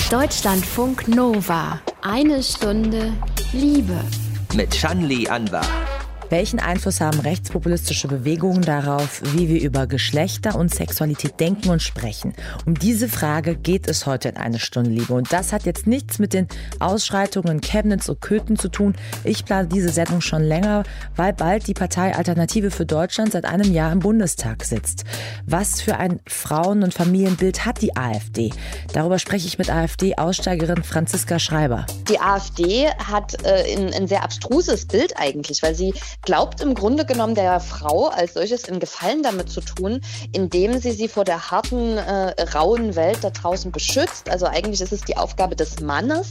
Deutschlandfunk Nova. Eine Stunde Liebe. Mit Shanli Anwar. Welchen Einfluss haben rechtspopulistische Bewegungen darauf, wie wir über Geschlechter und Sexualität denken und sprechen? Um diese Frage geht es heute in Eine Stunde Liebe. Und das hat jetzt nichts mit den Ausschreitungen in Chemnitz und Köthen zu tun. Ich plane diese Sendung schon länger, weil bald die Partei Alternative für Deutschland seit einem Jahr im Bundestag sitzt. Was für ein Frauen- und Familienbild hat die AfD? Darüber spreche ich mit AfD-Aussteigerin Franziska Schreiber. Die AfD hat ein sehr abstruses Bild eigentlich, weil sie glaubt im Grunde genommen der Frau als solches einen Gefallen damit zu tun, indem sie vor der harten, rauen Welt da draußen beschützt. Also eigentlich ist es die Aufgabe des Mannes,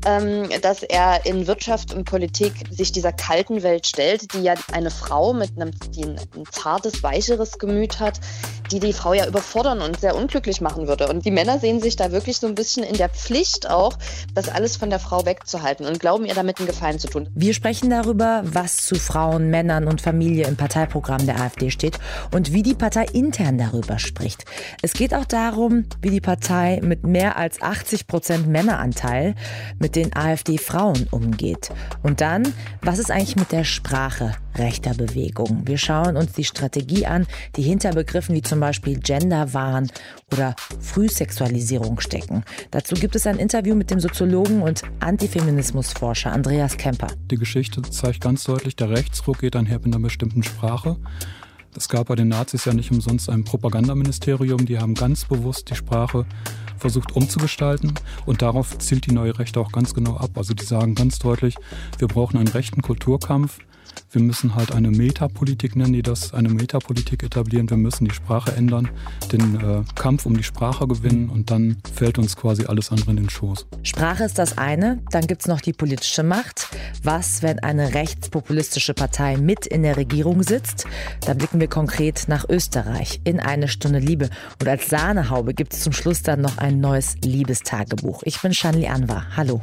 dass er in Wirtschaft und Politik sich dieser kalten Welt stellt, die ja eine Frau die ein zartes, weicheres Gemüt hat, die Frau ja überfordern und sehr unglücklich machen würde. Und die Männer sehen sich da wirklich so ein bisschen in der Pflicht auch, das alles von der Frau wegzuhalten und glauben ihr damit einen Gefallen zu tun. Wir sprechen darüber, was zu Frauen, Männern und Familie im Parteiprogramm der AfD steht und wie die Partei intern darüber spricht. Es geht auch darum, wie die Partei mit mehr als 80% Männeranteil mit den AfD-Frauen umgeht. Und dann, was ist eigentlich mit der Sprache rechter Bewegung? Wir schauen uns die Strategie an, die hinter Begriffen wie zum Beispiel Genderwahn oder Frühsexualisierung stecken. Dazu gibt es ein Interview mit dem Soziologen und Antifeminismusforscher Andreas Kemper. Die Geschichte zeigt ganz deutlich, der Rechtsruck geht einher mit einer bestimmten Sprache. Es gab bei den Nazis ja nicht umsonst ein Propagandaministerium, die haben ganz bewusst die Sprache versucht umzugestalten und darauf zielt die neue Rechte auch ganz genau ab. Also die sagen ganz deutlich, wir brauchen einen rechten Kulturkampf. Wir müssen halt eine Metapolitik nennen, die das, eine Metapolitik etablieren. Wir müssen die Sprache ändern, den Kampf um die Sprache gewinnen und dann fällt uns quasi alles andere in den Schoß. Sprache ist das eine, dann gibt es noch die politische Macht. Was, wenn eine rechtspopulistische Partei mit in der Regierung sitzt? Da blicken wir konkret nach Österreich in Eine Stunde Liebe. Und als Sahnehaube gibt es zum Schluss dann noch ein neues Liebestagebuch. Ich bin Shanli Anwar. Hallo.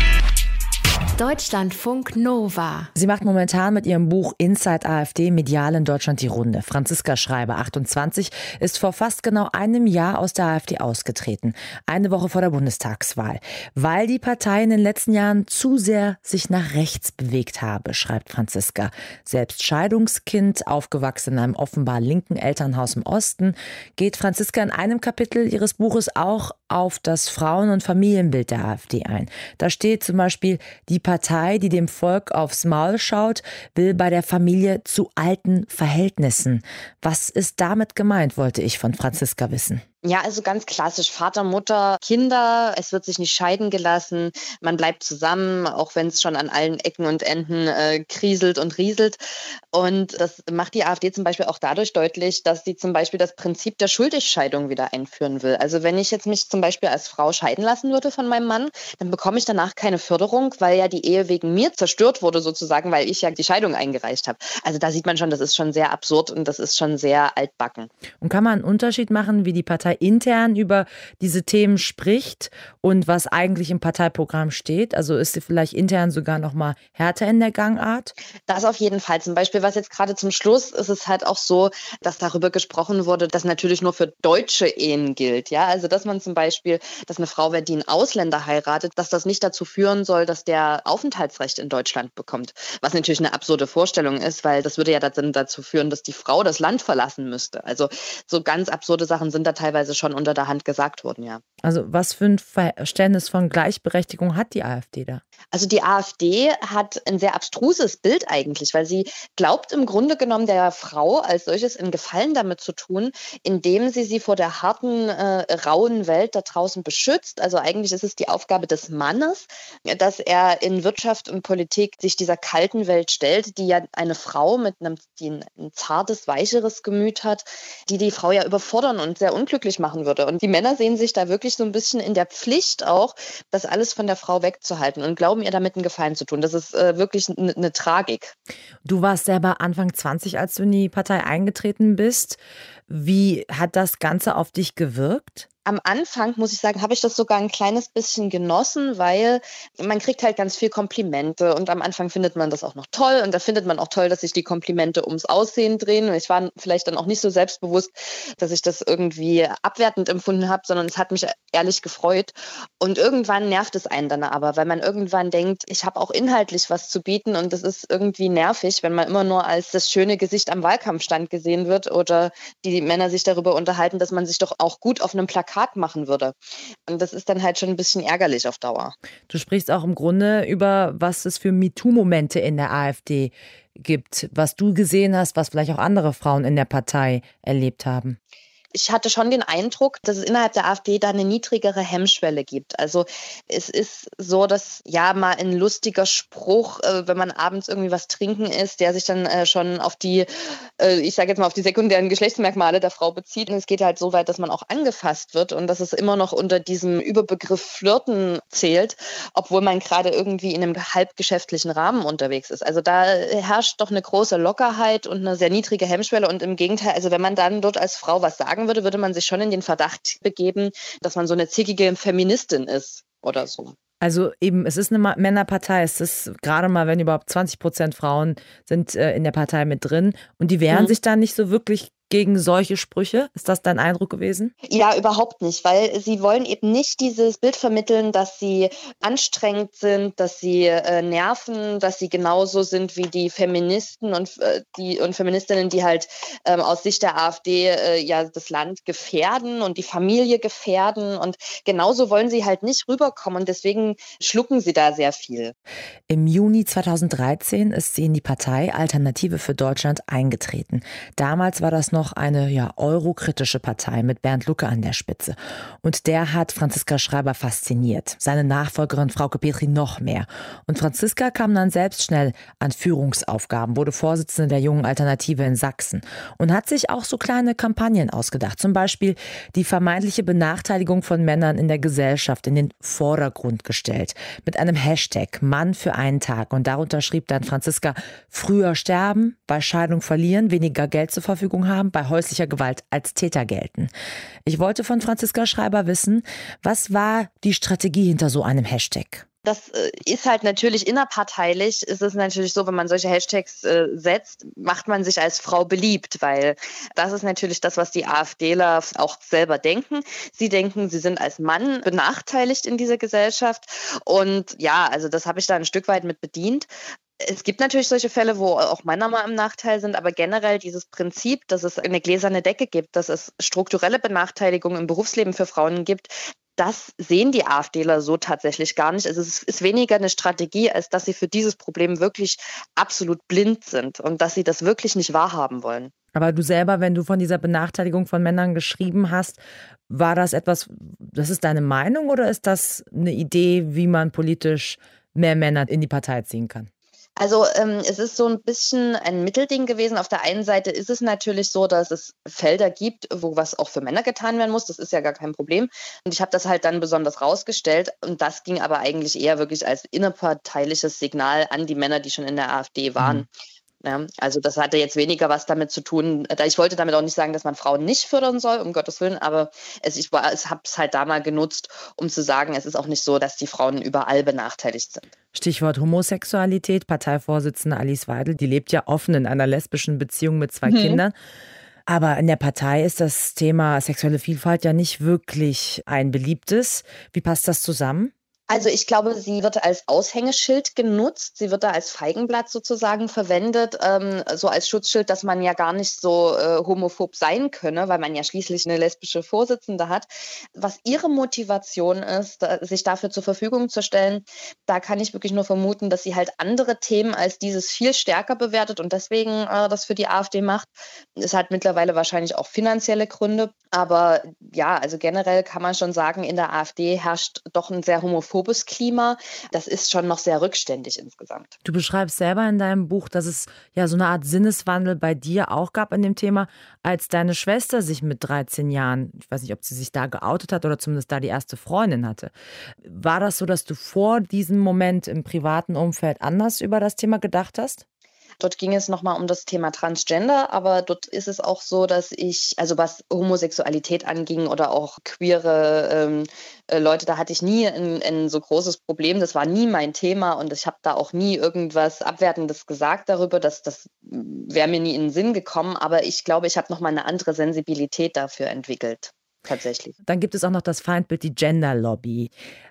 Deutschlandfunk Nova. Sie macht momentan mit ihrem Buch Inside AfD medial in Deutschland die Runde. Franziska Schreiber, 28, ist vor fast genau einem Jahr aus der AfD ausgetreten. Eine Woche vor der Bundestagswahl. Weil die Partei in den letzten Jahren zu sehr sich nach rechts bewegt habe, schreibt Franziska. Selbst Scheidungskind, aufgewachsen in einem offenbar linken Elternhaus im Osten, geht Franziska in einem Kapitel ihres Buches auch auf das Frauen- und Familienbild der AfD ein. Da steht zum Beispiel: Die Partei, die dem Volk aufs Maul schaut, will bei der Familie zu alten Verhältnissen. Was ist damit gemeint, wollte ich von Franziska wissen. Ja, also ganz klassisch. Vater, Mutter, Kinder. Es wird sich nicht scheiden gelassen. Man bleibt zusammen, auch wenn es schon an allen Ecken und Enden kriselt und rieselt. Und das macht die AfD zum Beispiel auch dadurch deutlich, dass sie zum Beispiel das Prinzip der Schuldigscheidung wieder einführen will. Also wenn ich jetzt mich zum Beispiel als Frau scheiden lassen würde von meinem Mann, dann bekomme ich danach keine Förderung, weil ja die Ehe wegen mir zerstört wurde sozusagen, weil ich ja die Scheidung eingereicht habe. Also da sieht man schon, das ist schon sehr absurd und das ist schon sehr altbacken. Und kann man einen Unterschied machen, wie die Partei intern über diese Themen spricht und was eigentlich im Parteiprogramm steht? Also ist sie vielleicht intern sogar noch mal härter in der Gangart? Das auf jeden Fall. Zum Beispiel, was jetzt gerade zum Schluss ist es halt auch so, dass darüber gesprochen wurde, dass natürlich nur für deutsche Ehen gilt. Ja, also dass man zum Beispiel, dass eine Frau, die einen Ausländer heiratet, dass das nicht dazu führen soll, dass der Aufenthaltsrecht in Deutschland bekommt. Was natürlich eine absurde Vorstellung ist, weil das würde ja dann dazu führen, dass die Frau das Land verlassen müsste. Also so ganz absurde Sachen sind da teilweise schon unter der Hand gesagt worden, ja. Also was für ein Verständnis von Gleichberechtigung hat die AfD da? Also die AfD hat ein sehr abstruses Bild eigentlich, weil sie glaubt im Grunde genommen der Frau als solches einen Gefallen damit zu tun, indem sie vor der harten, rauen Welt da draußen beschützt. Also eigentlich ist es die Aufgabe des Mannes, dass er in Wirtschaft und Politik sich dieser kalten Welt stellt, die ja eine Frau die ein zartes, weicheres Gemüt hat, die Frau ja überfordern und sehr unglücklich machen würde. Und die Männer sehen sich da wirklich so ein bisschen in der Pflicht auch, das alles von der Frau wegzuhalten und glauben ihr damit einen Gefallen zu tun. Das ist wirklich eine Tragik. Du warst selber Anfang 20, als du in die Partei eingetreten bist. Wie hat das Ganze auf dich gewirkt? Am Anfang, muss ich sagen, habe ich das sogar ein kleines bisschen genossen, weil man kriegt halt ganz viel Komplimente und am Anfang findet man das auch noch toll und da findet man auch toll, dass sich die Komplimente ums Aussehen drehen. Und ich war vielleicht dann auch nicht so selbstbewusst, dass ich das irgendwie abwertend empfunden habe, sondern es hat mich ehrlich gefreut. Und irgendwann nervt es einen dann aber, weil man irgendwann denkt, ich habe auch inhaltlich was zu bieten und das ist irgendwie nervig, wenn man immer nur als das schöne Gesicht am Wahlkampfstand gesehen wird oder die Männer sich darüber unterhalten, dass man sich doch auch gut auf einem Plakat machen würde. Und das ist dann halt schon ein bisschen ärgerlich auf Dauer. Du sprichst auch im Grunde über, was es für MeToo-Momente in der AfD gibt, was du gesehen hast, was vielleicht auch andere Frauen in der Partei erlebt haben. Ich hatte schon den Eindruck, dass es innerhalb der AfD da eine niedrigere Hemmschwelle gibt. Also es ist so, dass ja mal ein lustiger Spruch, wenn man abends irgendwie was trinken ist, der sich dann schon auf die, ich sage jetzt mal auf die sekundären Geschlechtsmerkmale der Frau bezieht. Und es geht halt so weit, dass man auch angefasst wird und dass es immer noch unter diesem Überbegriff Flirten zählt, obwohl man gerade irgendwie in einem halbgeschäftlichen Rahmen unterwegs ist. Also da herrscht doch eine große Lockerheit und eine sehr niedrige Hemmschwelle und im Gegenteil, also wenn man dann dort als Frau was sagen würde man sich schon in den Verdacht begeben, dass man so eine zickige Feministin ist oder so. Also eben, es ist eine Männerpartei, es ist gerade mal, wenn überhaupt 20% Frauen sind in der Partei mit drin und die wehren sich da nicht so wirklich gegen solche Sprüche. Ist das dein Eindruck gewesen? Ja, überhaupt nicht, weil sie wollen eben nicht dieses Bild vermitteln, dass sie anstrengend sind, dass sie nerven, dass sie genauso sind wie die Feministen und Feministinnen, die halt aus Sicht der AfD ja das Land gefährden und die Familie gefährden und genauso wollen sie halt nicht rüberkommen und deswegen schlucken sie da sehr viel. Im Juni 2013 ist sie in die Partei Alternative für Deutschland eingetreten. Damals war das noch eine eurokritische Partei mit Bernd Lucke an der Spitze. Und der hat Franziska Schreiber fasziniert. Seine Nachfolgerin Frauke Petry noch mehr. Und Franziska kam dann selbst schnell an Führungsaufgaben, wurde Vorsitzende der Jungen Alternative in Sachsen und hat sich auch so kleine Kampagnen ausgedacht. Zum Beispiel die vermeintliche Benachteiligung von Männern in der Gesellschaft in den Vordergrund gestellt. Mit einem Hashtag Mann für einen Tag. Und darunter schrieb dann Franziska: früher sterben, bei Scheidung verlieren, weniger Geld zur Verfügung haben, bei häuslicher Gewalt als Täter gelten. Ich wollte von Franziska Schreiber wissen, was war die Strategie hinter so einem Hashtag? Das ist halt natürlich innerparteilich. Es ist natürlich so, wenn man solche Hashtags setzt, macht man sich als Frau beliebt, weil das ist natürlich das, was die AfDler auch selber denken. Sie denken, sie sind als Mann benachteiligt in dieser Gesellschaft. Und ja, also das habe ich da ein Stück weit mit bedient. Es gibt natürlich solche Fälle, wo auch Männer mal im Nachteil sind, aber generell dieses Prinzip, dass es eine gläserne Decke gibt, dass es strukturelle Benachteiligung im Berufsleben für Frauen gibt, das sehen die AfDler so tatsächlich gar nicht. Also es ist weniger eine Strategie, als dass sie für dieses Problem wirklich absolut blind sind und dass sie das wirklich nicht wahrhaben wollen. Aber du selber, wenn du von dieser Benachteiligung von Männern geschrieben hast, war das etwas, das ist deine Meinung oder ist das eine Idee, wie man politisch mehr Männer in die Partei ziehen kann? Also es ist so ein bisschen ein Mittelding gewesen. Auf der einen Seite ist es natürlich so, dass es Felder gibt, wo was auch für Männer getan werden muss. Das ist ja gar kein Problem. Und ich habe das halt dann besonders rausgestellt. Und das ging aber eigentlich eher wirklich als innerparteiliches Signal an die Männer, die schon in der AfD waren. Ja, also das hatte jetzt weniger was damit zu tun. Ich wollte damit auch nicht sagen, dass man Frauen nicht fördern soll, um Gottes Willen, aber ich habe es halt da mal genutzt, um zu sagen, es ist auch nicht so, dass die Frauen überall benachteiligt sind. Stichwort Homosexualität. Parteivorsitzende Alice Weidel, die lebt ja offen in einer lesbischen Beziehung mit 2 Kindern. Aber in der Partei ist das Thema sexuelle Vielfalt ja nicht wirklich ein beliebtes. Wie passt das zusammen? Also ich glaube, sie wird als Aushängeschild genutzt. Sie wird da als Feigenblatt sozusagen verwendet, so als Schutzschild, dass man ja gar nicht so homophob sein könne, weil man ja schließlich eine lesbische Vorsitzende hat. Was ihre Motivation ist, sich dafür zur Verfügung zu stellen, da kann ich wirklich nur vermuten, dass sie halt andere Themen als dieses viel stärker bewertet und deswegen das für die AfD macht. Es hat mittlerweile wahrscheinlich auch finanzielle Gründe. Aber ja, also generell kann man schon sagen, in der AfD herrscht doch ein sehr homophobes Klima. Das ist schon noch sehr rückständig insgesamt. Du beschreibst selber in deinem Buch, dass es ja so eine Art Sinneswandel bei dir auch gab in dem Thema, als deine Schwester sich mit 13 Jahren, ich weiß nicht, ob sie sich da geoutet hat oder zumindest da die erste Freundin hatte. War das so, dass du vor diesem Moment im privaten Umfeld anders über das Thema gedacht hast? Dort ging es nochmal um das Thema Transgender, aber dort ist es auch so, dass also was Homosexualität anging oder auch queere Leute, da hatte ich nie ein so großes Problem. Das war nie mein Thema und ich habe da auch nie irgendwas Abwertendes gesagt darüber. Das wäre mir nie in den Sinn gekommen, aber ich glaube, ich habe nochmal eine andere Sensibilität dafür entwickelt. Tatsächlich. Dann gibt es auch noch das Feindbild, die Gender-Lobby.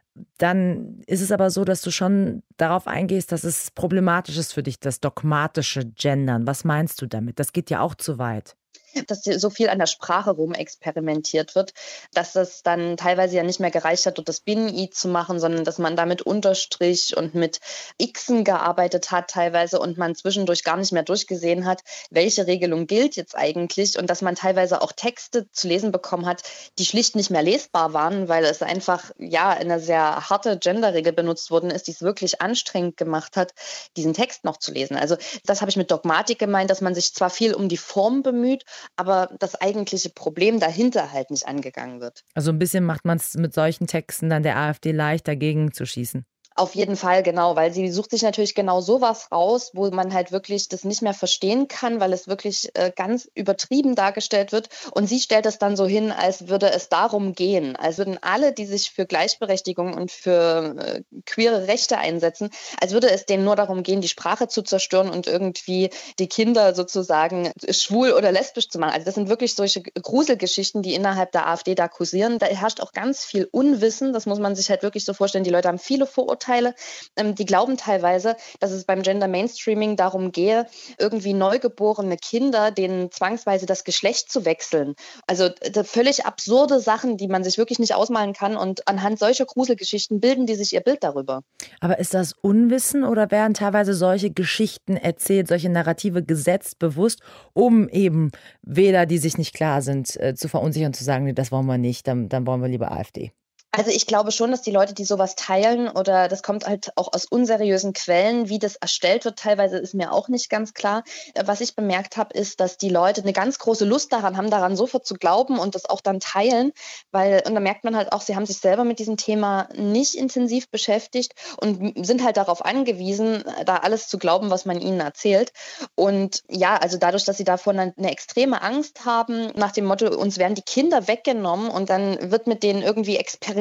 Dann ist es aber so, dass du schon darauf eingehst, dass es problematisch ist für dich, das dogmatische Gendern. Was meinst du damit? Das geht ja auch zu weit. Dass so viel an der Sprache rumexperimentiert wird, dass das dann teilweise ja nicht mehr gereicht hat, dort das Binnen-I zu machen, sondern dass man da mit Unterstrich und mit Xen gearbeitet hat teilweise und man zwischendurch gar nicht mehr durchgesehen hat, welche Regelung gilt jetzt eigentlich und dass man teilweise auch Texte zu lesen bekommen hat, die schlicht nicht mehr lesbar waren, weil es einfach eine sehr harte Genderregel benutzt worden ist, die es wirklich anstrengend gemacht hat, diesen Text noch zu lesen. Also das habe ich mit Dogmatik gemeint, dass man sich zwar viel um die Form bemüht, aber das eigentliche Problem dahinter halt nicht angegangen wird. Also ein bisschen macht man es mit solchen Texten dann der AfD leicht, dagegen zu schießen. Auf jeden Fall, genau, weil sie sucht sich natürlich genau sowas raus, wo man halt wirklich das nicht mehr verstehen kann, weil es wirklich ganz übertrieben dargestellt wird. Und sie stellt es dann so hin, als würde es darum gehen, als würden alle, die sich für Gleichberechtigung und für queere Rechte einsetzen, als würde es denen nur darum gehen, die Sprache zu zerstören und irgendwie die Kinder sozusagen schwul oder lesbisch zu machen. Also das sind wirklich solche Gruselgeschichten, die innerhalb der AfD da kursieren. Da herrscht auch ganz viel Unwissen, das muss man sich halt wirklich so vorstellen. Die Leute haben viele Vorurteile. Die glauben teilweise, dass es beim Gender Mainstreaming darum gehe, irgendwie neugeborene Kinder denen zwangsweise das Geschlecht zu wechseln. Also völlig absurde Sachen, die man sich wirklich nicht ausmalen kann und anhand solcher Gruselgeschichten bilden die sich ihr Bild darüber. Aber ist das Unwissen oder werden teilweise solche Geschichten erzählt, solche Narrative gesetzt, bewusst, um eben Wähler, die sich nicht klar sind, zu verunsichern, zu sagen, nee, das wollen wir nicht, dann wollen wir lieber AfD? Also ich glaube schon, dass die Leute, die sowas teilen oder das kommt halt auch aus unseriösen Quellen, wie das erstellt wird, teilweise ist mir auch nicht ganz klar. Was ich bemerkt habe, ist, dass die Leute eine ganz große Lust daran haben, daran sofort zu glauben und das auch dann teilen, und da merkt man halt auch, sie haben sich selber mit diesem Thema nicht intensiv beschäftigt und sind halt darauf angewiesen, da alles zu glauben, was man ihnen erzählt. Und ja, also dadurch, dass sie davon eine extreme Angst haben, nach dem Motto, uns werden die Kinder weggenommen und dann wird mit denen irgendwie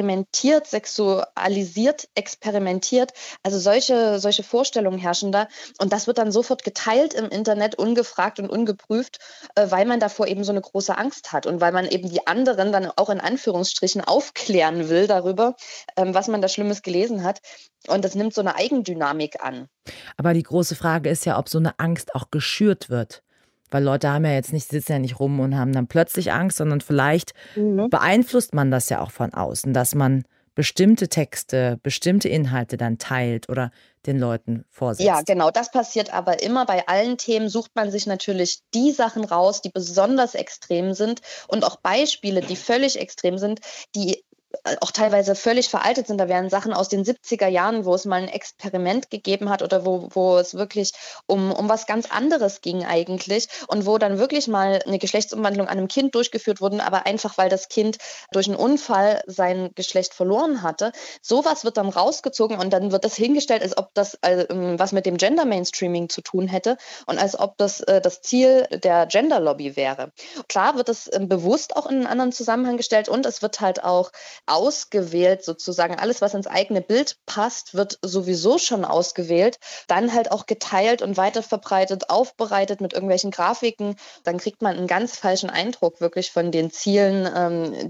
sexualisiert experimentiert. Also solche Vorstellungen herrschen da. Und das wird dann sofort geteilt im Internet, ungefragt und ungeprüft, weil man davor eben so eine große Angst hat und weil man eben die anderen dann auch in Anführungsstrichen aufklären will darüber, was man da Schlimmes gelesen hat. Und das nimmt so eine Eigendynamik an. Aber die große Frage ist ja, ob so eine Angst auch geschürt wird. Weil Leute sitzen ja nicht rum und haben dann plötzlich Angst, sondern vielleicht beeinflusst man das ja auch von außen, dass man bestimmte Texte, bestimmte Inhalte dann teilt oder den Leuten vorsetzt. Ja, genau, das passiert aber immer. Bei allen Themen sucht man sich natürlich die Sachen raus, die besonders extrem sind und auch Beispiele, die völlig extrem sind, die auch teilweise völlig veraltet sind. Da wären Sachen aus den 70er Jahren, wo es mal ein Experiment gegeben hat oder wo es wirklich um was ganz anderes ging eigentlich und wo dann wirklich mal eine Geschlechtsumwandlung an einem Kind durchgeführt wurde, aber einfach, weil das Kind durch einen Unfall sein Geschlecht verloren hatte. Sowas wird dann rausgezogen und dann wird das hingestellt, als ob das was mit dem Gender Mainstreaming zu tun hätte und als ob das das Ziel der Gender Lobby wäre. Klar wird es bewusst auch in einen anderen Zusammenhang gestellt und es wird halt auch ausgewählt sozusagen. Alles, was ins eigene Bild passt, wird sowieso schon ausgewählt. Dann halt auch geteilt und weiterverbreitet, aufbereitet mit irgendwelchen Grafiken. Dann kriegt man einen ganz falschen Eindruck wirklich von den Zielen,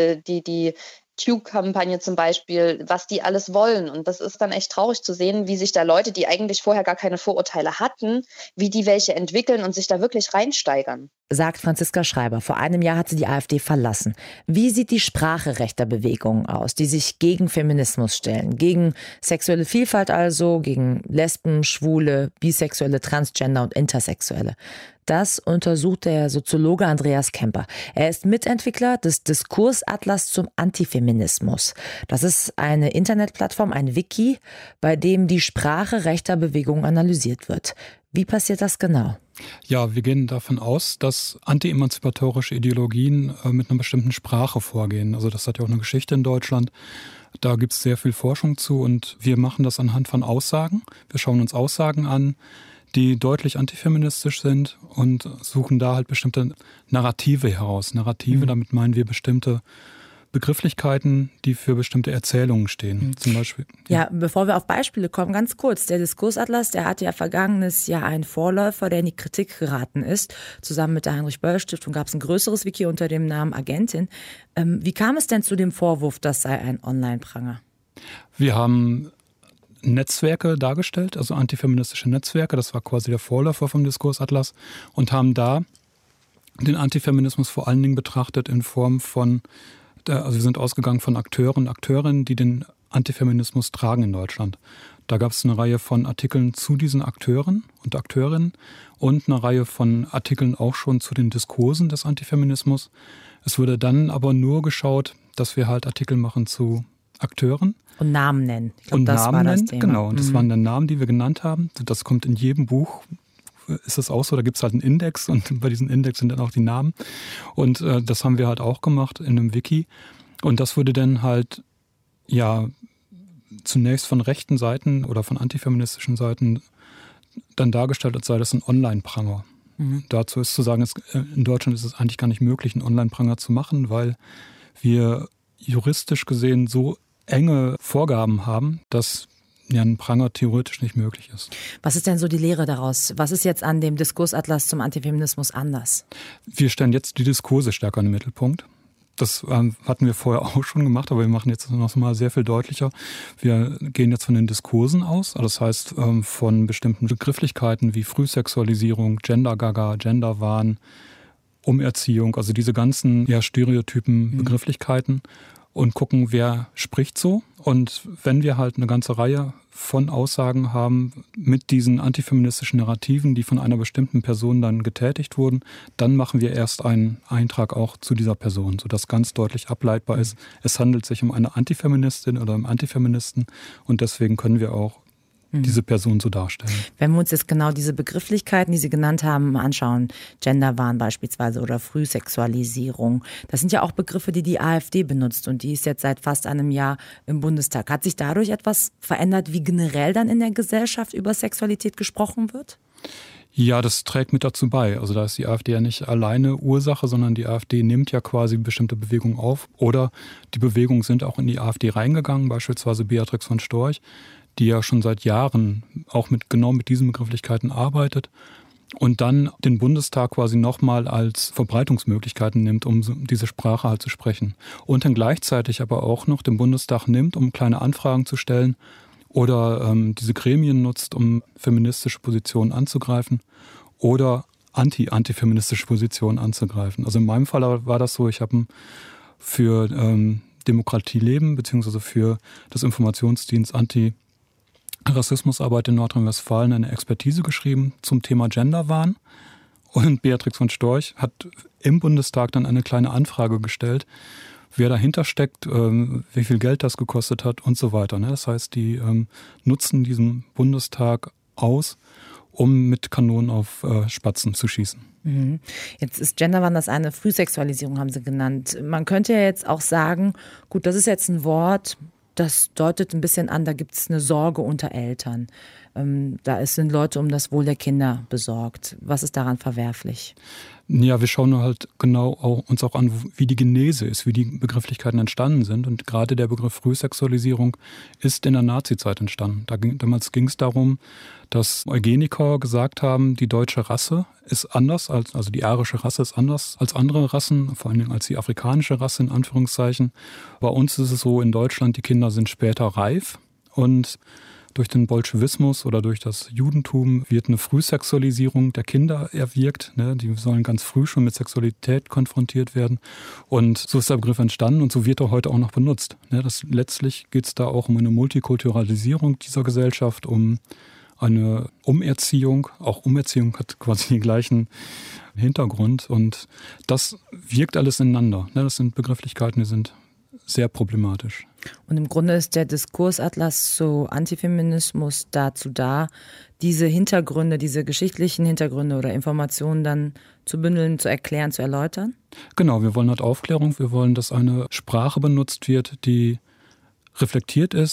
die Q-Kampagne zum Beispiel, was die alles wollen. Und das ist dann echt traurig zu sehen, wie sich da Leute, die eigentlich vorher gar keine Vorurteile hatten, wie die welche entwickeln und sich da wirklich reinsteigern. Sagt Franziska Schreiber. Vor einem Jahr hat sie die AfD verlassen. Wie sieht die Sprache rechter Bewegungen aus, die sich gegen Feminismus stellen? Gegen sexuelle Vielfalt also, gegen Lesben, Schwule, Bisexuelle, Transgender und Intersexuelle. Das untersucht der Soziologe Andreas Kemper. Er ist Mitentwickler des Diskursatlas zum Antifeminismus. Das ist eine Internetplattform, ein Wiki, bei dem die Sprache rechter Bewegungen analysiert wird. Wie passiert das genau? Ja, wir gehen davon aus, dass anti-emanzipatorische Ideologien mit einer bestimmten Sprache vorgehen. Also das hat ja auch eine Geschichte in Deutschland. Da gibt es sehr viel Forschung zu und wir machen das anhand von Aussagen. Wir schauen uns Aussagen an, die deutlich antifeministisch sind und suchen da halt bestimmte Narrative heraus. Damit meinen wir bestimmte Begrifflichkeiten, die für bestimmte Erzählungen stehen. Zum Beispiel. Ja, bevor wir auf Beispiele kommen, ganz kurz. Der Diskursatlas, der hatte ja vergangenes Jahr einen Vorläufer, der in die Kritik geraten ist. Zusammen mit der Heinrich-Böll-Stiftung gab es ein größeres Wiki unter dem Namen Agentin. Wie kam es denn zu dem Vorwurf, das sei ein Online-Pranger? Wir haben Netzwerke dargestellt, also antifeministische Netzwerke. Das war quasi der Vorläufer vom Diskursatlas und haben da den Antifeminismus vor allen Dingen betrachtet in Form von, also wir sind ausgegangen von Akteuren und Akteurinnen, die den Antifeminismus tragen in Deutschland. Da gab es eine Reihe von Artikeln zu diesen Akteuren und Akteurinnen und eine Reihe von Artikeln auch schon zu den Diskursen des Antifeminismus. Es wurde dann aber nur geschaut, dass wir halt Artikel machen zu Akteuren. Und Namen nennen. Ich glaub, und das Namen war das nennen, Thema. genau. Und das waren dann Namen, die wir genannt haben. Das kommt in jedem Buch, ist das auch so. Da gibt es halt einen Index und bei diesem Index sind dann auch die Namen. Und das haben wir halt auch gemacht in einem Wiki. Und das wurde dann halt, ja, zunächst von rechten Seiten oder von antifeministischen Seiten dann dargestellt, als sei das ein Online-Pranger. Dazu ist zu sagen, in Deutschland ist es eigentlich gar nicht möglich, einen Online-Pranger zu machen, weil wir juristisch gesehen so enge Vorgaben haben, dass ja ein Pranger theoretisch nicht möglich ist. Was ist denn so die Lehre daraus? Was ist jetzt an dem Diskursatlas zum Antifeminismus anders? Wir stellen jetzt die Diskurse stärker in den Mittelpunkt. Das hatten wir vorher auch schon gemacht, aber wir machen jetzt noch mal sehr viel deutlicher. Wir gehen jetzt von den Diskursen aus, also das heißt von bestimmten Begrifflichkeiten wie Frühsexualisierung, Gender-Gaga, Genderwahn, Umerziehung, also diese ganzen Stereotypen, Begrifflichkeiten und gucken, wer spricht so. Und wenn wir halt eine ganze Reihe von Aussagen haben mit diesen antifeministischen Narrativen, die von einer bestimmten Person dann getätigt wurden, dann machen wir erst einen Eintrag auch zu dieser Person, sodass ganz deutlich ableitbar ist, es handelt sich um eine Antifeministin oder einen Antifeministen und deswegen können wir auch diese Person so darstellen. Wenn wir uns jetzt genau diese Begrifflichkeiten, die Sie genannt haben, anschauen, Genderwahn beispielsweise oder Frühsexualisierung, das sind ja auch Begriffe, die die AfD benutzt und die ist jetzt seit fast einem Jahr im Bundestag. Hat sich dadurch etwas verändert, wie generell dann in der Gesellschaft über Sexualität gesprochen wird? Ja, das trägt mit dazu bei. Also da ist die AfD ja nicht alleine Ursache, sondern die AfD nimmt ja quasi bestimmte Bewegungen auf oder die Bewegungen sind auch in die AfD reingegangen, beispielsweise Beatrix von Storch, die ja schon seit Jahren auch genau mit diesen Begrifflichkeiten arbeitet und dann den Bundestag quasi nochmal als Verbreitungsmöglichkeiten nimmt, um diese Sprache halt zu sprechen. Und dann gleichzeitig aber auch noch den Bundestag nimmt, um kleine Anfragen zu stellen oder diese Gremien nutzt, um feministische Positionen anzugreifen oder antifeministische Positionen anzugreifen. Also in meinem Fall war das so, ich habe für Demokratie leben beziehungsweise für das Informationsdienst Rassismusarbeit in Nordrhein-Westfalen eine Expertise geschrieben zum Thema Genderwahn. Und Beatrix von Storch hat im Bundestag dann eine kleine Anfrage gestellt, wer dahinter steckt, wie viel Geld das gekostet hat und so weiter. Das heißt, die nutzen diesen Bundestag aus, um mit Kanonen auf Spatzen zu schießen. Jetzt ist Genderwahn das eine, Frühsexualisierung haben Sie genannt. Man könnte ja jetzt auch sagen, gut, das ist jetzt ein Wort, das deutet ein bisschen an, da gibt es eine Sorge unter Eltern. Sind Leute um das Wohl der Kinder besorgt. Was ist daran verwerflich? Ja, wir schauen halt genau uns auch an, wie die Genese ist, wie die Begrifflichkeiten entstanden sind. Und gerade der Begriff Frühsexualisierung ist in der Nazizeit entstanden. Damals ging es darum, dass Eugeniker gesagt haben, die deutsche Rasse ist anders, also die arische Rasse ist anders als andere Rassen, vor allem als die afrikanische Rasse in Anführungszeichen. Bei uns ist es so, in Deutschland, die Kinder sind später reif und durch den Bolschewismus oder durch das Judentum wird eine Frühsexualisierung der Kinder erwirkt. Die sollen ganz früh schon mit Sexualität konfrontiert werden. Und so ist der Begriff entstanden und so wird er heute auch noch benutzt. Letztlich geht es da auch um eine Multikulturalisierung dieser Gesellschaft, um eine Umerziehung. Auch Umerziehung hat quasi den gleichen Hintergrund. Und das wirkt alles ineinander. Das sind Begrifflichkeiten, die sind sehr problematisch. Und im Grunde ist der Diskursatlas zu Antifeminismus dazu da, diese Hintergründe, diese geschichtlichen Hintergründe oder Informationen dann zu bündeln, zu erklären, zu erläutern? Genau, wir wollen halt Aufklärung, wir wollen, dass eine Sprache benutzt wird, die reflektiert ist,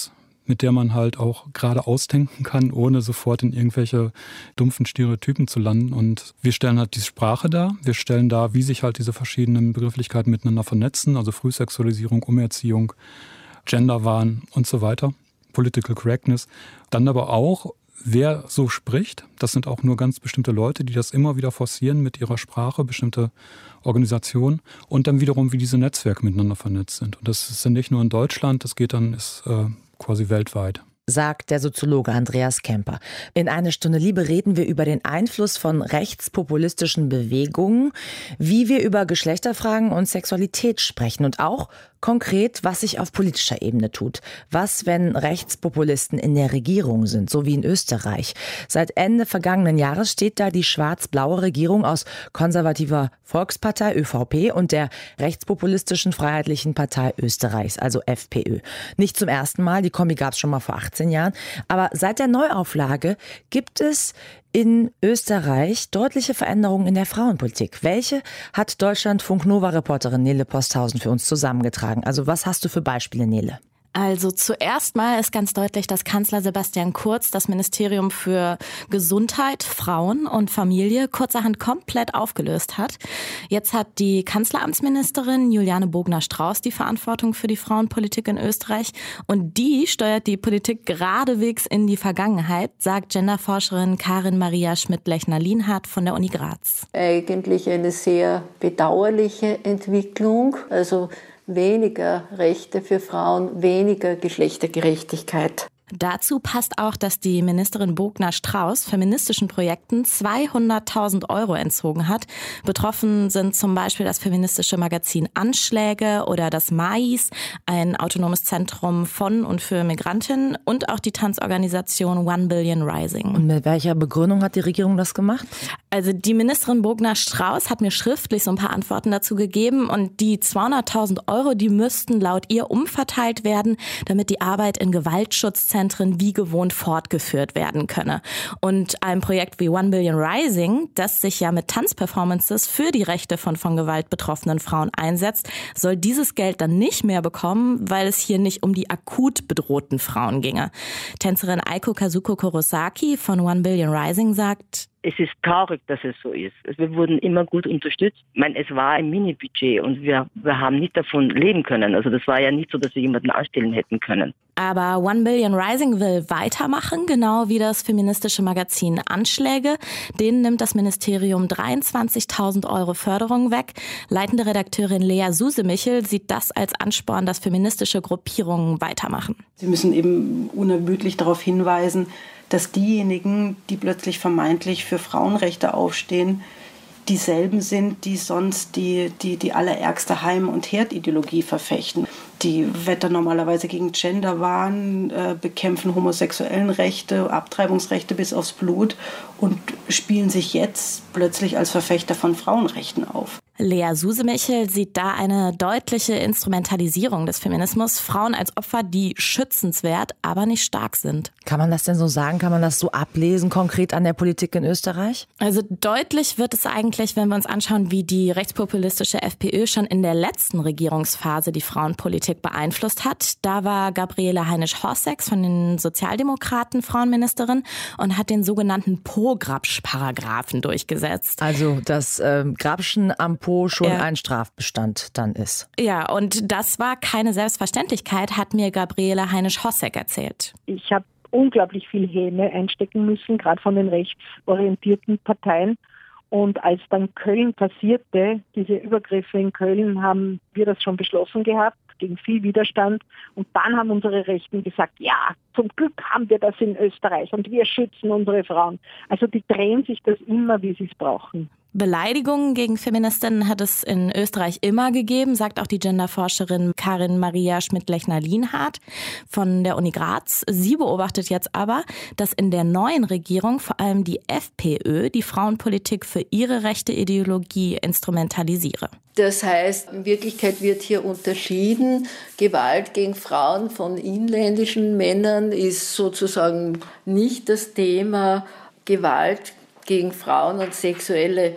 mit der man halt auch gerade ausdenken kann, ohne sofort in irgendwelche dumpfen Stereotypen zu landen. Und wir stellen halt die Sprache dar. Wir stellen dar, wie sich halt diese verschiedenen Begrifflichkeiten miteinander vernetzen, also Frühsexualisierung, Umerziehung, Genderwahn und so weiter, Political Correctness. Dann aber auch, wer so spricht. Das sind auch nur ganz bestimmte Leute, die das immer wieder forcieren mit ihrer Sprache, bestimmte Organisationen. Und dann wiederum, wie diese Netzwerke miteinander vernetzt sind. Und das ist ja nicht nur in Deutschland, das geht dann quasi weltweit. Sagt der Soziologe Andreas Kemper. In Eine Stunde Liebe reden wir über den Einfluss von rechtspopulistischen Bewegungen, wie wir über Geschlechterfragen und Sexualität sprechen und auch konkret, was sich auf politischer Ebene tut. Was, wenn Rechtspopulisten in der Regierung sind, so wie in Österreich? Seit Ende vergangenen Jahres steht da die schwarz-blaue Regierung aus konservativer Volkspartei ÖVP und der rechtspopulistischen Freiheitlichen Partei Österreichs, also FPÖ. Nicht zum ersten Mal, die Kombi gab es schon mal vor 18 Jahren, aber seit der Neuauflage gibt es in Österreich deutliche Veränderungen in der Frauenpolitik. Welche hat Deutschlandfunk-Nova-Reporterin Nele Posthausen für uns zusammengetragen? Also was hast du für Beispiele, Nele? Also zuerst mal ist ganz deutlich, dass Kanzler Sebastian Kurz das Ministerium für Gesundheit, Frauen und Familie kurzerhand komplett aufgelöst hat. Jetzt hat die Kanzleramtsministerin Juliane Bogner-Strauß die Verantwortung für die Frauenpolitik in Österreich und die steuert die Politik geradewegs in die Vergangenheit, sagt Genderforscherin Karin Maria Schmidt-Lechner-Lienhardt von der Uni Graz. Eigentlich eine sehr bedauerliche Entwicklung, also weniger Rechte für Frauen, weniger Geschlechtergerechtigkeit. Dazu passt auch, dass die Ministerin Bogner-Strauß feministischen Projekten 200.000 € entzogen hat. Betroffen sind zum Beispiel das feministische Magazin Anschläge oder das MAIS, ein autonomes Zentrum von und für Migrantinnen und auch die Tanzorganisation One Billion Rising. Und mit welcher Begründung hat die Regierung das gemacht? Also die Ministerin Bogner-Strauß hat mir schriftlich so ein paar Antworten dazu gegeben und die 200.000 €, die müssten laut ihr umverteilt werden, damit die Arbeit in Gewaltschutzzentren wie gewohnt fortgeführt werden könne. Und ein Projekt wie One Billion Rising, das sich ja mit Tanzperformances für die Rechte von Gewalt betroffenen Frauen einsetzt, soll dieses Geld dann nicht mehr bekommen, weil es hier nicht um die akut bedrohten Frauen ginge. Tänzerin Aiko Kazuko Kurosaki von One Billion Rising sagt: Es ist traurig, dass es so ist. Wir wurden immer gut unterstützt. Ich meine, es war ein Mini-Budget und wir haben nicht davon leben können. Also das war ja nicht so, dass wir jemanden anstellen hätten können. Aber One Billion Rising will weitermachen, genau wie das feministische Magazin Anschläge. Denen nimmt das Ministerium 23.000 € Förderung weg. Leitende Redakteurin Lea Susemichel sieht das als Ansporn, dass feministische Gruppierungen weitermachen. Sie müssen eben unermüdlich darauf hinweisen, dass diejenigen, die plötzlich vermeintlich für Frauenrechte aufstehen, dieselben sind, die sonst die allerärgste Heim- und Herdideologie verfechten. Die wettern normalerweise gegen Genderwahn, bekämpfen homosexuellen Rechte, Abtreibungsrechte bis aufs Blut und spielen sich jetzt plötzlich als Verfechter von Frauenrechten auf. Lea Susemichel sieht da eine deutliche Instrumentalisierung des Feminismus. Frauen als Opfer, die schützenswert, aber nicht stark sind. Kann man das denn so sagen? Kann man das so ablesen, konkret an der Politik in Österreich? Also deutlich wird es eigentlich, wenn wir uns anschauen, wie die rechtspopulistische FPÖ schon in der letzten Regierungsphase die Frauenpolitik beeinflusst hat. Da war Gabriele Heinisch-Horsex von den Sozialdemokraten Frauenministerin und hat den sogenannten Po-Grabsch-Paragraphen durchgesetzt. Also dass Grabschen am Po schon ein Strafbestand dann ist. Ja, und das war keine Selbstverständlichkeit, hat mir Gabriele Heinisch-Horseck erzählt. Ich habe unglaublich viel Häme einstecken müssen, gerade von den rechtsorientierten Parteien. Und als dann Köln passierte, diese Übergriffe in Köln, haben wir das schon beschlossen gehabt, gegen viel Widerstand. Und dann haben unsere Rechten gesagt, ja, zum Glück haben wir das in Österreich und wir schützen unsere Frauen. Also die drehen sich das immer, wie sie es brauchen. Beleidigungen gegen Feministinnen hat es in Österreich immer gegeben, sagt auch die Genderforscherin Karin Maria Schmidt-Lechner-Lienhardt von der Uni Graz. Sie beobachtet jetzt aber, dass in der neuen Regierung vor allem die FPÖ die Frauenpolitik für ihre rechte Ideologie instrumentalisiere. Das heißt, in Wirklichkeit wird hier unterschieden. Gewalt gegen Frauen von inländischen Männern ist sozusagen nicht das Thema. Gewalt gegen Frauen und sexuelle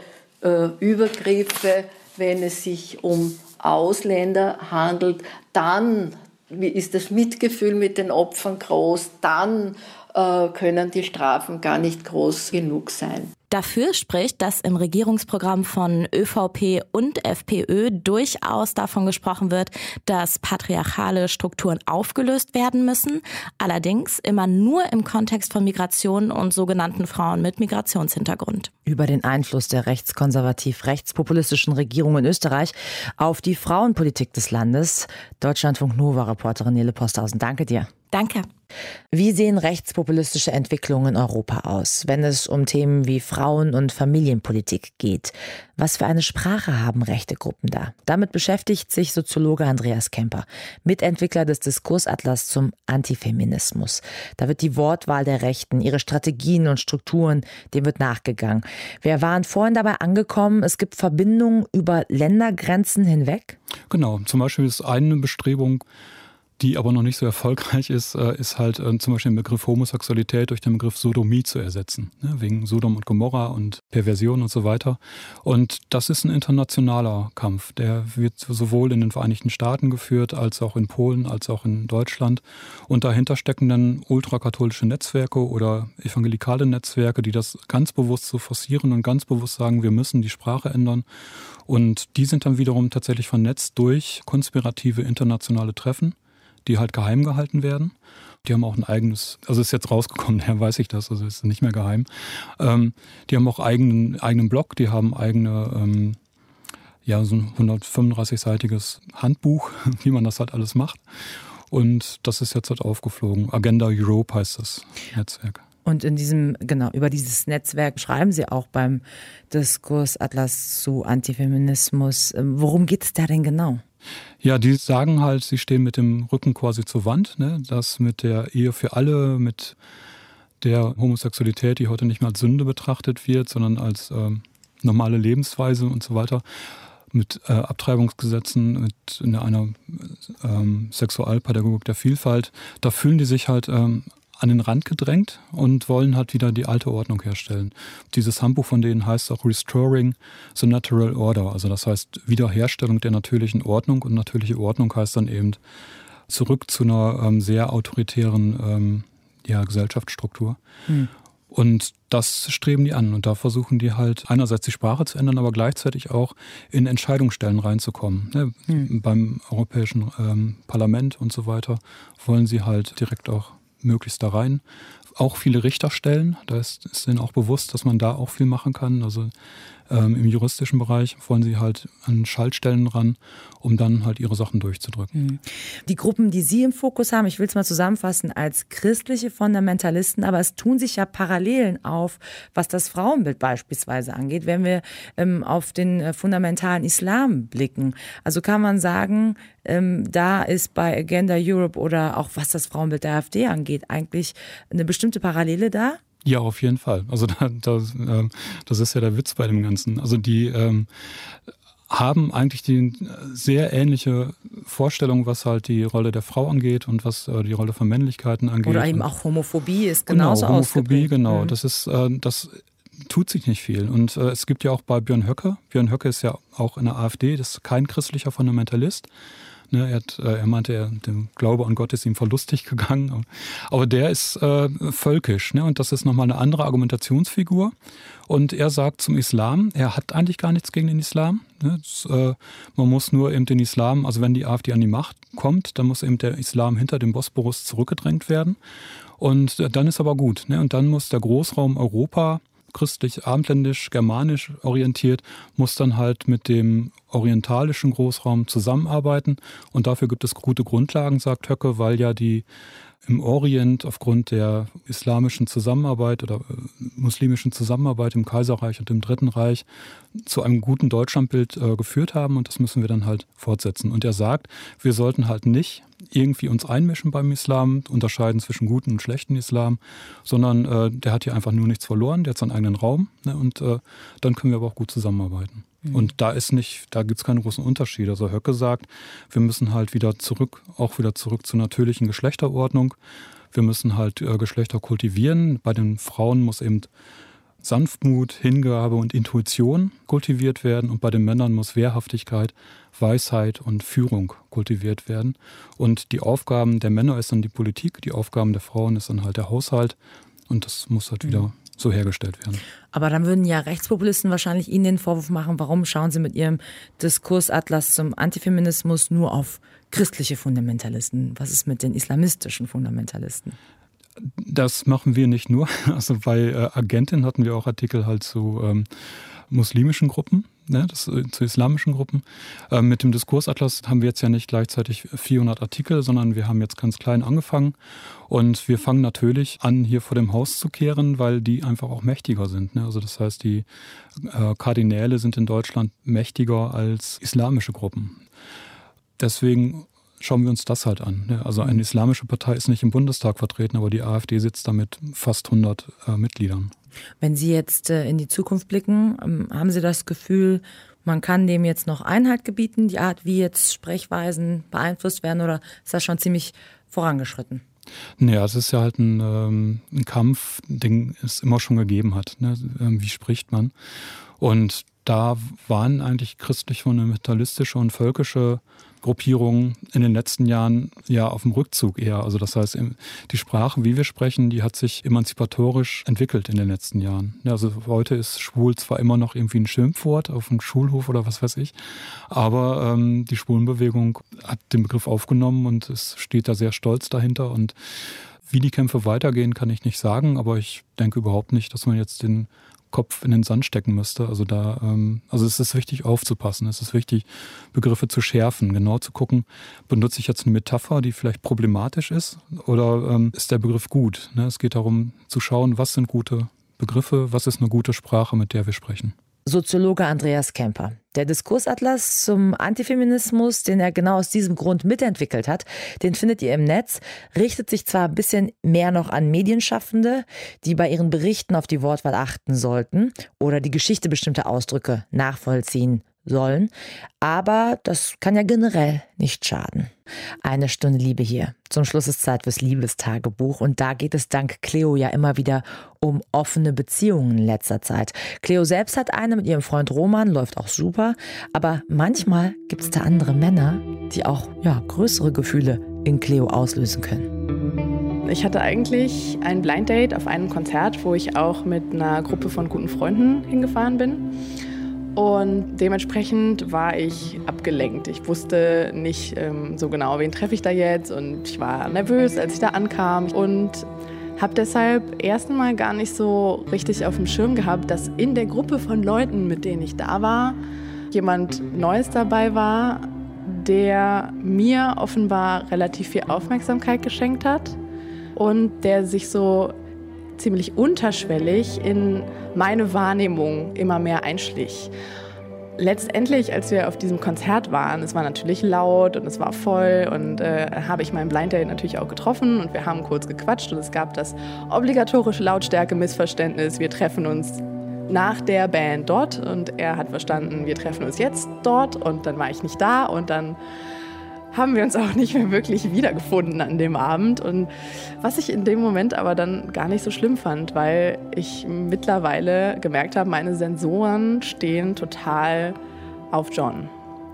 Übergriffe, wenn es sich um Ausländer handelt, dann wie ist das Mitgefühl mit den Opfern groß, dann können die Strafen gar nicht groß genug sein. Dafür spricht, dass im Regierungsprogramm von ÖVP und FPÖ durchaus davon gesprochen wird, dass patriarchale Strukturen aufgelöst werden müssen. Allerdings immer nur im Kontext von Migration und sogenannten Frauen mit Migrationshintergrund. Über den Einfluss der rechtskonservativ-rechtspopulistischen Regierung in Österreich auf die Frauenpolitik des Landes. Deutschlandfunk-Nova-Reporterin Nele Posthausen, danke dir. Danke. Wie sehen rechtspopulistische Entwicklungen in Europa aus, wenn es um Themen wie Frauen- und Familienpolitik geht? Was für eine Sprache haben rechte Gruppen da? Damit beschäftigt sich Soziologe Andreas Kemper, Mitentwickler des Diskursatlas zum Antifeminismus. Da wird die Wortwahl der Rechten, ihre Strategien und Strukturen, dem wird nachgegangen. Wir waren vorhin dabei angekommen, es gibt Verbindungen über Ländergrenzen hinweg? Genau, zum Beispiel ist eine Bestrebung, die aber noch nicht so erfolgreich ist halt zum Beispiel den Begriff Homosexualität durch den Begriff Sodomie zu ersetzen, ne, wegen Sodom und Gomorra und Perversion und so weiter. Und das ist ein internationaler Kampf, der wird sowohl in den Vereinigten Staaten geführt, als auch in Polen, als auch in Deutschland. Und dahinter stecken dann ultrakatholische Netzwerke oder evangelikale Netzwerke, die das ganz bewusst so forcieren und ganz bewusst sagen, wir müssen die Sprache ändern. Und die sind dann wiederum tatsächlich vernetzt durch konspirative internationale Treffen, die halt geheim gehalten werden. Die haben auch ein eigenes, also ist jetzt rausgekommen, daher weiß ich das, also ist nicht mehr geheim. Die haben auch eigenen Blog, die haben eigene, so ein 135-seitiges Handbuch, wie man das halt alles macht. Und das ist jetzt halt aufgeflogen. Agenda Europe heißt das Netzwerk. Und über dieses Netzwerk schreiben Sie auch beim Diskursatlas zu Antifeminismus. Worum geht es da denn genau? Ja, die sagen halt, sie stehen mit dem Rücken quasi zur Wand, ne? Das mit der Ehe für alle, mit der Homosexualität, die heute nicht mehr als Sünde betrachtet wird, sondern als normale Lebensweise und so weiter, mit Abtreibungsgesetzen, mit einer Sexualpädagogik der Vielfalt, da fühlen die sich halt an den Rand gedrängt und wollen halt wieder die alte Ordnung herstellen. Dieses Handbuch von denen heißt auch Restoring the Natural Order, also das heißt Wiederherstellung der natürlichen Ordnung, und natürliche Ordnung heißt dann eben zurück zu einer sehr autoritären Gesellschaftsstruktur. Und das streben die an, und da versuchen die halt einerseits die Sprache zu ändern, aber gleichzeitig auch in Entscheidungsstellen reinzukommen. Ne? Beim Europäischen Parlament und so weiter wollen sie halt direkt auch möglichst da rein. Auch viele Richterstellen, da ist denen auch bewusst, dass man da auch viel machen kann. Also im juristischen Bereich wollen sie halt an Schaltstellen ran, um dann halt ihre Sachen durchzudrücken. Die Gruppen, die Sie im Fokus haben, ich will es mal zusammenfassen, als christliche Fundamentalisten, aber es tun sich ja Parallelen auf, was das Frauenbild beispielsweise angeht, wenn wir auf den fundamentalen Islam blicken. Also kann man sagen, da ist bei Agenda Europe oder auch was das Frauenbild der AfD angeht, eigentlich eine bestimmte Parallele da? Ja, auf jeden Fall. Also das ist ja der Witz bei dem Ganzen. Also die haben eigentlich die sehr ähnliche Vorstellung, was halt die Rolle der Frau angeht und was die Rolle von Männlichkeiten angeht. Oder eben auch Homophobie ist genauso Homophobie, genau. Das tut sich nicht viel. Und es gibt ja auch bei Björn Höcke ist ja auch in der AfD, das ist kein christlicher Fundamentalist. Ne, er meinte, der Glaube an Gott ist ihm verlustig gegangen. Aber der ist völkisch, ne? Und das ist nochmal eine andere Argumentationsfigur. Und er sagt zum Islam, er hat eigentlich gar nichts gegen den Islam. Ne? Man muss nur eben den Islam, also wenn die AfD an die Macht kommt, dann muss eben der Islam hinter dem Bosporus zurückgedrängt werden. Und dann ist aber gut. Ne? Und dann muss der Großraum Europa, christlich, abendländisch, germanisch orientiert, muss dann halt mit dem orientalischen Großraum zusammenarbeiten. Und dafür gibt es gute Grundlagen, sagt Höcke, weil ja die im Orient aufgrund der islamischen Zusammenarbeit oder muslimischen Zusammenarbeit im Kaiserreich und im Dritten Reich zu einem guten Deutschlandbild geführt haben, und das müssen wir dann halt fortsetzen. Und er sagt, wir sollten halt nicht irgendwie uns einmischen beim Islam, unterscheiden zwischen guten und schlechten Islam, sondern der hat hier einfach nur nichts verloren, der hat seinen eigenen Raum, ne, und dann können wir aber auch gut zusammenarbeiten. Und da gibt es keine großen Unterschiede. Also Höcke sagt, wir müssen halt wieder zurück zur natürlichen Geschlechterordnung. Wir müssen halt Geschlechter kultivieren. Bei den Frauen muss eben Sanftmut, Hingabe und Intuition kultiviert werden und bei den Männern muss Wehrhaftigkeit, Weisheit und Führung kultiviert werden. Und die Aufgaben der Männer ist dann die Politik, die Aufgaben der Frauen ist dann halt der Haushalt und das muss halt wieder so hergestellt werden. Aber dann würden ja Rechtspopulisten wahrscheinlich Ihnen den Vorwurf machen, warum schauen Sie mit Ihrem Diskursatlas zum Antifeminismus nur auf christliche Fundamentalisten? Was ist mit den islamistischen Fundamentalisten? Das machen wir nicht nur. Also bei Agentin hatten wir auch Artikel halt zu muslimischen Gruppen, ne, zu islamischen Gruppen. Mit dem Diskursatlas haben wir jetzt ja nicht gleichzeitig 400 Artikel, sondern wir haben jetzt ganz klein angefangen. Und wir fangen natürlich an, hier vor dem Haus zu kehren, weil die einfach auch mächtiger sind. Ne? Also das heißt, die Kardinäle sind in Deutschland mächtiger als islamische Gruppen. Deswegen schauen wir uns das halt an. Also eine islamische Partei ist nicht im Bundestag vertreten, aber die AfD sitzt da mit fast 100 Mitgliedern. Wenn Sie jetzt in die Zukunft blicken, haben Sie das Gefühl, man kann dem jetzt noch Einhalt gebieten, die Art, wie jetzt Sprechweisen beeinflusst werden, oder ist das schon ziemlich vorangeschritten? Naja, es ist ja halt ein Kampf, den es immer schon gegeben hat. Ne? Wie spricht man? Und da waren eigentlich christlich-fundamentalistische und völkische Gruppierungen in den letzten Jahren ja auf dem Rückzug eher. Also das heißt, die Sprache, wie wir sprechen, die hat sich emanzipatorisch entwickelt in den letzten Jahren. Ja, also heute ist schwul zwar immer noch irgendwie ein Schimpfwort auf dem Schulhof oder was weiß ich, aber die Schwulenbewegung hat den Begriff aufgenommen und es steht da sehr stolz dahinter. Und wie die Kämpfe weitergehen, kann ich nicht sagen, aber ich denke überhaupt nicht, dass man jetzt den Kopf in den Sand stecken müsste. Also es ist wichtig aufzupassen. Es ist wichtig, Begriffe zu schärfen, genau zu gucken, benutze ich jetzt eine Metapher, die vielleicht problematisch ist, oder ist der Begriff gut? Ne? Es geht darum zu schauen, was sind gute Begriffe, was ist eine gute Sprache, mit der wir sprechen. Soziologe Andreas Kemper. Der Diskursatlas zum Antifeminismus, den er genau aus diesem Grund mitentwickelt hat, den findet ihr im Netz, richtet sich zwar ein bisschen mehr noch an Medienschaffende, die bei ihren Berichten auf die Wortwahl achten sollten oder die Geschichte bestimmter Ausdrücke nachvollziehen sollen, aber das kann ja generell nicht schaden. Eine Stunde Liebe hier. Zum Schluss ist Zeit fürs Liebestagebuch und da geht es dank Cleo ja immer wieder um offene Beziehungen in letzter Zeit. Cleo selbst hat eine mit ihrem Freund Roman, läuft auch super, aber manchmal gibt es da andere Männer, die auch größere Gefühle in Cleo auslösen können. Ich hatte eigentlich ein Blind Date auf einem Konzert, wo ich auch mit einer Gruppe von guten Freunden hingefahren bin. Und dementsprechend war ich abgelenkt. Ich wusste nicht so genau, wen treffe ich da jetzt. Und ich war nervös, als ich da ankam. Und habe deshalb erst einmal gar nicht so richtig auf dem Schirm gehabt, dass in der Gruppe von Leuten, mit denen ich da war, jemand Neues dabei war, der mir offenbar relativ viel Aufmerksamkeit geschenkt hat und der sich so ziemlich unterschwellig in meine Wahrnehmung immer mehr einschlich. Letztendlich, als wir auf diesem Konzert waren, es war natürlich laut und es war voll und habe ich meinen Blind Date natürlich auch getroffen und wir haben kurz gequatscht und es gab das obligatorische Lautstärke-Missverständnis. Wir treffen uns nach der Band dort und er hat verstanden, wir treffen uns jetzt dort und dann war ich nicht da und dann haben wir uns auch nicht mehr wirklich wiedergefunden an dem Abend. Und was ich in dem Moment aber dann gar nicht so schlimm fand, weil ich mittlerweile gemerkt habe, meine Sensoren stehen total auf John.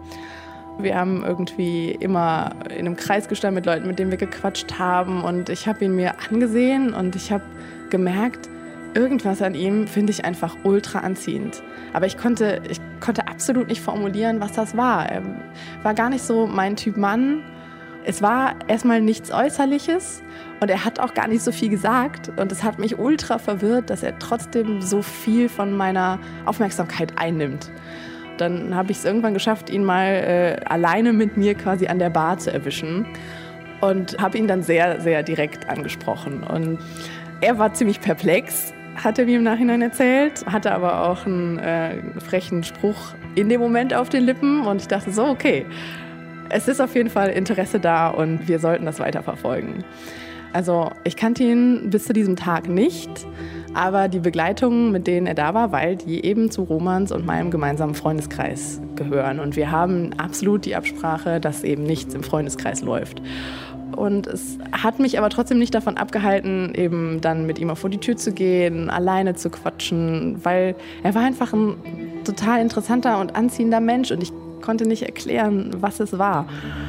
Wir haben irgendwie immer in einem Kreis gestanden mit Leuten, mit denen wir gequatscht haben. Und ich habe ihn mir angesehen und ich habe gemerkt, irgendwas an ihm finde ich einfach ultra anziehend. Aber ich konnte absolut nicht formulieren, was das war. Er war gar nicht so mein Typ Mann. Es war erstmal nichts Äußerliches und er hat auch gar nicht so viel gesagt. Und es hat mich ultra verwirrt, dass er trotzdem so viel von meiner Aufmerksamkeit einnimmt. Dann habe ich es irgendwann geschafft, ihn mal alleine mit mir quasi an der Bar zu erwischen und habe ihn dann sehr, sehr direkt angesprochen. Und er war ziemlich perplex, hat er mir im Nachhinein erzählt, hatte aber auch einen frechen Spruch in dem Moment auf den Lippen und ich dachte so, okay, es ist auf jeden Fall Interesse da und wir sollten das weiterverfolgen. Also ich kannte ihn bis zu diesem Tag nicht, aber die Begleitungen, mit denen er da war, weil die eben zu Romans und meinem gemeinsamen Freundeskreis gehören und wir haben absolut die Absprache, dass eben nichts im Freundeskreis läuft. Und es hat mich aber trotzdem nicht davon abgehalten, eben dann mit ihm vor die Tür zu gehen, alleine zu quatschen, weil er war einfach ein total interessanter und anziehender Mensch und ich konnte nicht erklären, was es war.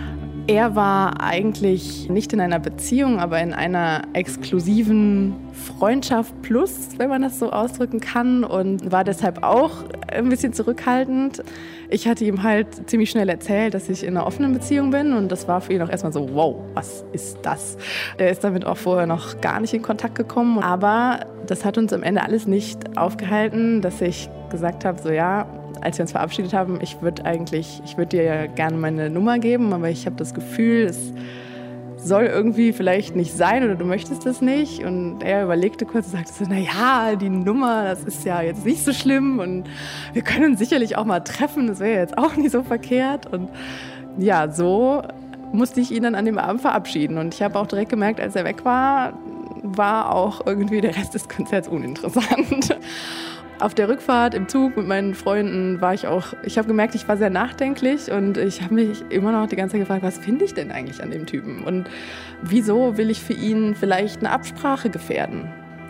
Er war eigentlich nicht in einer Beziehung, aber in einer exklusiven Freundschaft plus, wenn man das so ausdrücken kann, und war deshalb auch ein bisschen zurückhaltend. Ich hatte ihm halt ziemlich schnell erzählt, dass ich in einer offenen Beziehung bin und das war für ihn auch erstmal so, wow, was ist das? Er ist damit auch vorher noch gar nicht in Kontakt gekommen, aber das hat uns am Ende alles nicht aufgehalten, dass ich gesagt habe, so ja, als wir uns verabschiedet haben, ich würde dir ja gerne meine Nummer geben, aber ich habe das Gefühl, es soll irgendwie vielleicht nicht sein oder du möchtest das nicht. Und er überlegte kurz und sagte so, naja, die Nummer, das ist ja jetzt nicht so schlimm und wir können uns sicherlich auch mal treffen, das wäre jetzt auch nicht so verkehrt. Und ja, so musste ich ihn dann an dem Abend verabschieden. Und ich habe auch direkt gemerkt, als er weg war, war auch irgendwie der Rest des Konzerts uninteressant. Auf der Rückfahrt im Zug mit meinen Freunden ich habe gemerkt, ich war sehr nachdenklich und ich habe mich immer noch die ganze Zeit gefragt, was finde ich denn eigentlich an dem Typen? Und wieso will ich für ihn vielleicht eine Absprache gefährden?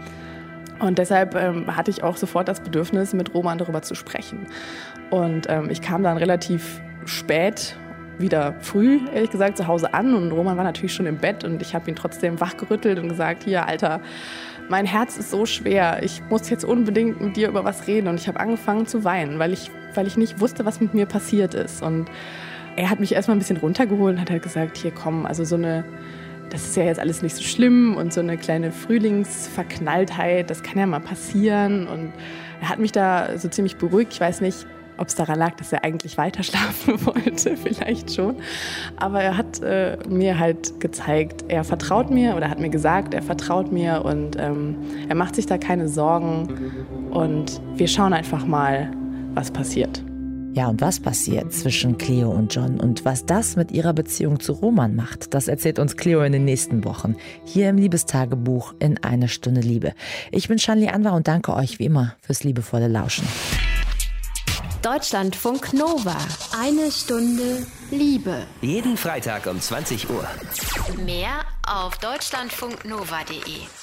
Und deshalb hatte ich auch sofort das Bedürfnis, mit Roman darüber zu sprechen. Und ich kam dann relativ spät, wieder früh, ehrlich gesagt, zu Hause an und Roman war natürlich schon im Bett und ich habe ihn trotzdem wachgerüttelt und gesagt, hier, Alter, mein Herz ist so schwer, ich muss jetzt unbedingt mit dir über was reden. Und ich habe angefangen zu weinen, weil ich nicht wusste, was mit mir passiert ist. Und er hat mich erstmal ein bisschen runtergeholt und hat halt gesagt, hier komm, also das ist ja jetzt alles nicht so schlimm und so eine kleine Frühlingsverknalltheit, das kann ja mal passieren. Und er hat mich da so ziemlich beruhigt. Ich weiß nicht, ob es daran lag, dass er eigentlich weiter schlafen wollte, vielleicht schon. Aber er hat mir halt gezeigt, er vertraut mir oder hat mir gesagt, er vertraut mir und er macht sich da keine Sorgen. Und wir schauen einfach mal, was passiert. Ja, und was passiert zwischen Cleo und John und was das mit ihrer Beziehung zu Roman macht, das erzählt uns Cleo in den nächsten Wochen. Hier im Liebestagebuch in 1 Stunde Liebe. Ich bin Shanli Anwar und danke euch wie immer fürs liebevolle Lauschen. Deutschlandfunk Nova. 1 Stunde Liebe. Jeden Freitag um 20 Uhr. Mehr auf deutschlandfunknova.de.